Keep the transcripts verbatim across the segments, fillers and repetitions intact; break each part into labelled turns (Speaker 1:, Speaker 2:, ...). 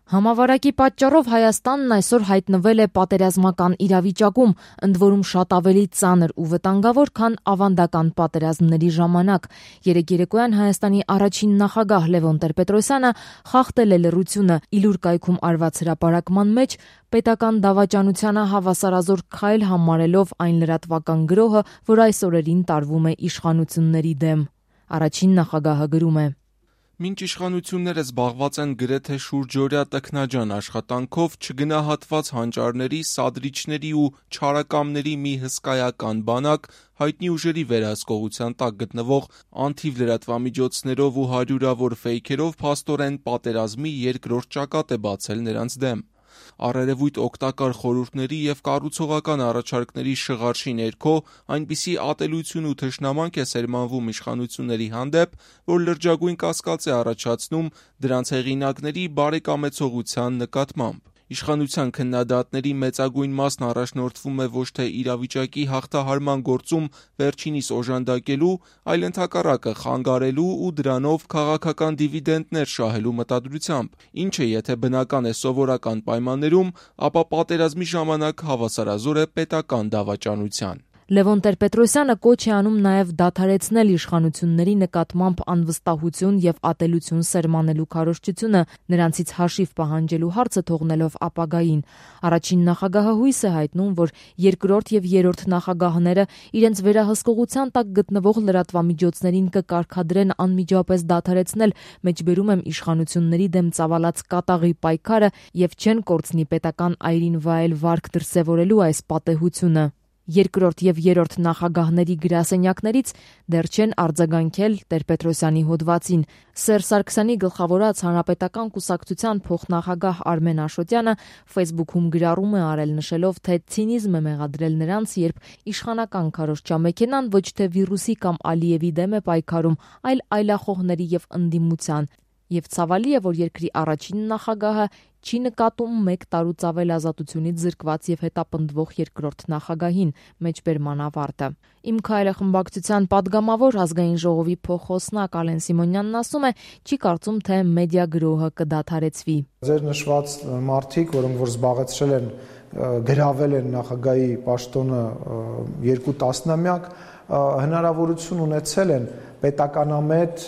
Speaker 1: Համավարակի պատճառով Հայաստանն այսօր հայտնվել է պատերազմական իրավիճակում, ընդ որում շատ ավելի ծանր ու վտանգավոր, քան ավանդական պատերազմների ժամանակ։ Երեկ երեկոյան Հայաստանի առաջին նախագահ Լևոն Տեր-Պետրոսյանը խախտել է լռությունը, Իլուր կայքում արված հրապարակման մեջ պետական դավաճանությանը հավասարազոր քայլ համարելով այն լրատվական գրոհը, որ այս օրերին տարվում է իշխանությունների դեմ։ Առաջին նախագահը գրում է.
Speaker 2: Մինչ իշխանությունները զբաղված են գրեթե շուրջօրյա տքնաջան աշխատանքով, չգնահատված հանճարների, սադրիչների ու չարակամների մի հսկայական բանակ, հայտնի ուժերի վերահսկողության տակ գտնվող անթիվ լրատվամիջոցներով ու հարյուրավոր ֆեյքերով փաստորեն պատերազմի երկրորդ ճակատ է բացել նրանց դեմ։ Առերևույթ օգտակար խորհուրդների և կառուցողական առաջարկների շղարշի ներքո այնպիսի ատելություն ու թշնամանք է սերմանվում իշխանությունների հանդեպ, որ լրջագույն կասկած է առաջացնում դրանց հեղինակների բարեկամեցողության նկատմամբ։ Իշխանության քննադատների մեծագույն մասն առաջնորդվում է ոչ թե իրավիճակի հաղթահարման գործում վերջինիս օժանդակելու, այլ ընդհակառակը խանգարելու ու դրանով քաղաքական դիվիդենտներ շահելու մտադրությամբ, ինչը եթե բնական է սովորական պայմաններում, ապա պատերազմի ժամանակ հավասարազոր է պետական դավաճանության։
Speaker 1: Լևոն Տեր-Պետրոսյանը կոչ է անում նաև դադարեցնել իշխանությունների նկատմամբ անվստահություն և ատելություն սերմանելու քարոզչությունը, նրանցից հաշիվ պահանջելու հարցը թողնելով ապագային։ Առաջին նախագահը հույս է հայտնում, որ երկրորդ և երրորդ նախագահները իրենց վերահսկողության տակ գտնվող լրատվամիջոցներին կկարգադրեն անմիջապես դադարեցնել, մեջբերում եմ իշխանությունների դեմ ծավալած կատաղի պայքարը և չեն կորցնի պետական այրին վայել վարք դրսևորելու այս պատեհությունը։ Երկրորդ և երրորդ նախագահների գրասենյակներից դեռ չեն արձագանքել Տեր-Պետրոսյանի հոդվածին։ Սերժ Սարգսյանի գլխավորած Հանրապետական կուսակցության փոխնախագահ Արմեն Աշոտյանը ֆեյսբուքում գրառում է արել, նշելով, թե ցինիզմ է մեղադրել նրանց, երբ իշխանական քարոզչամեքենան ոչ թե վիրուսի կամ Ալիևի դեմ է պայքարում, այլ այլախոհների և ընդդիմության։ Եվ ցավալի է, որ երկրի առաջին նախագահը չի նկատում մեկ տարուց ավել ազատությունից զրկված և հետապնդվող երկրորդ նախագահին, մեջբերման ավարտը։ Իմ քայլը խմբակցության падգամավոր ազգային ժողովի փոխոսնակ Ալեն Սիմոնյանն ասում է, չի կարծում, թե մեդիա գրոհը կդադարեցվի։
Speaker 3: Ձեր նշված մարդիկ, որոնք որ զբաղեցրել են, գրավել են նախագահի պաշտոնը երկու տասնամյակ, հնարավորություն ունեցել են պետականամետ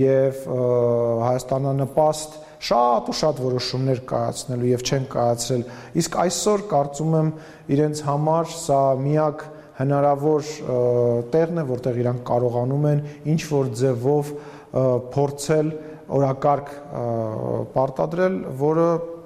Speaker 3: և հայաստանանպաստ շատ ու շատ որոշումներ կայացնելու և չեն կայացրել, իսկ այսօր կարծում եմ իրենց համար սա միակ հնարավոր տեղն է, որտեղ իրանք կարողանում են ինչ-որ ձևով փորձել օրակարգ պարտադրել, որը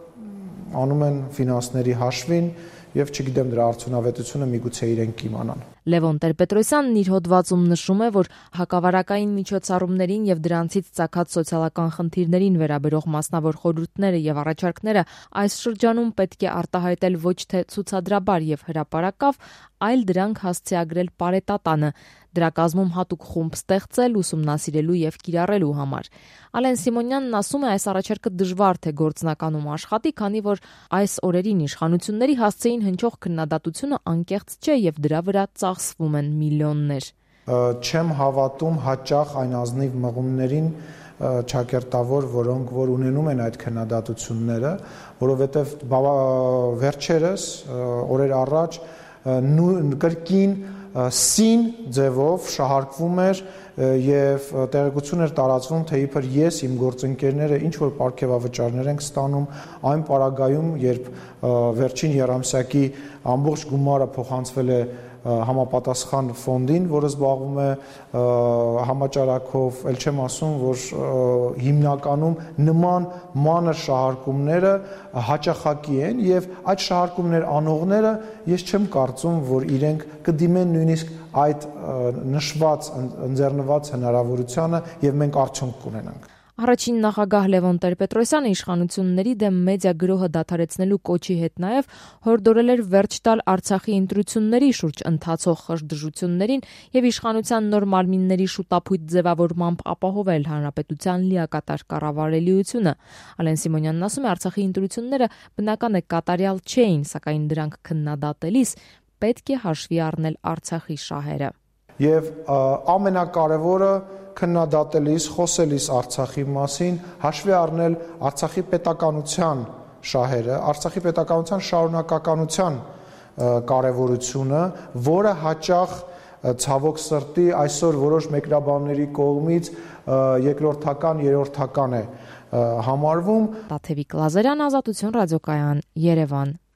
Speaker 3: անում են ֆինանսների հաշվին և չգիտեմ դրա արդյունավետությունը միգուցե իրենք իմանան։
Speaker 1: Լևոն Տեր-Պետրոսյանն իր հոդվածում նշում է, որ հակավարակային միջոցառումներին և դրանցից ծագած սոցիալական խնդիրներին վերաբերող մասնավոր խորհուրդները և առաջարկները այս շրջանում պետք է արտահայտել ոչ թե ցուցադրաբար և հրապարակավ, այլ դրանք հասցեագրել պարետատանը, դրա կազմում հատուկ խումբ ստեղծել, ուսումնասիրելու և կիրառելու համար։ Ալեն Սիմոնյանն ասում է, այս առաջարկը դժվար թե գործնականում աշխատի, քանի որ այս օրերին իշխանությունների հասցեին հնչող քննադատությունը անկեղծ չէ և դրա վրա ծախսվում են միլիոններ։
Speaker 3: Չեմ հավատում հաճախ այն ազնիվ մղումներին ճակերտավոր, որոնք որ ունենում են այդ քննադատությունները, որովհետև վերջերս օրեր առաջ կրկին սին ձևով շահարկվում էր և տեղեկություն էր տարածվում, թե իբր ես իմ գործընկերները ինչ-որ պարգևավճարներ ենք ստանում, այն պարագայում, երբ վերջին եռամսյակի ամբողջ գումարը փոխանցվել է համապատասխան ֆոնդին, որը զբաղվում է համաճարակով, էլ չեմ ասում, որ հիմնականում նման մանր շահարկումները հաճախակի են և այդ շահարկումներ անողները ես չեմ կարծում, որ իրենք կդիմեն նույնիսկ այդ նշված ընձեռնված հնարավորությանը և մենք արդյունք կունենանք։
Speaker 1: Առաջին նախագահ Լևոն Տեր-Պետրոսյանը իշխանությունների դեմ մեդիա գրոհը դադարեցնելու կոչի հետ նաև հորդորել էր վերջ տալ Արցախի ընտրությունների շուրջ ընթացող խժդժություններին և իշխանության նոր մարմինների շուտափույթ ձևավորմամբ ապահովել հանրապետության լիակատար կառավարելիությունը։ Ալեն Սիմոնյանն ասում է, Արցախի ընտրությունները բնական է կատարյալ չէին, սակայն դրանք քննադատելիս պետք է հաշվի առնել Արցախի շահերը։
Speaker 3: Եվ ամենակարևորը քննադատելիս, խոսելիս Արցախի մասին հաշվի առնել Արցախի պետականության շահերը, Արցախի պետականության շարունակականության կարևորությունը, որը հաճախ ցավոք սրտի այսօր որոշ մեկնաբանների կողմից երկրորդական, երրորդական է համարվում։
Speaker 1: Տաթևիկ Լազարյան, Ազատություն ռադիոկայան, Երևան։